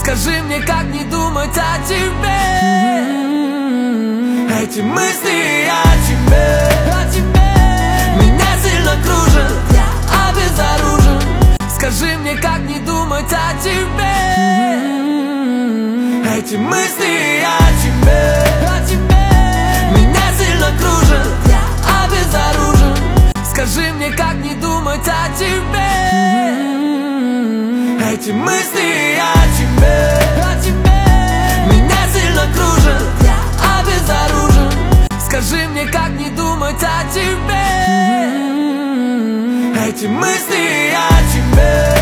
Скажи мне, как не думать о тебе. Эти мысли о тебе меня сильно кружат, я обезоружен. Скажи мне, как не думать о тебе. Эти мысли о тебе меня сильно кружат, я обезоружен. Скажи мне, как не думать о тебе. Эти мысли о тебе меня сильно кружат, я обезоружен. Скажи мне, как не думать о тебе. Эти мысли о тебе.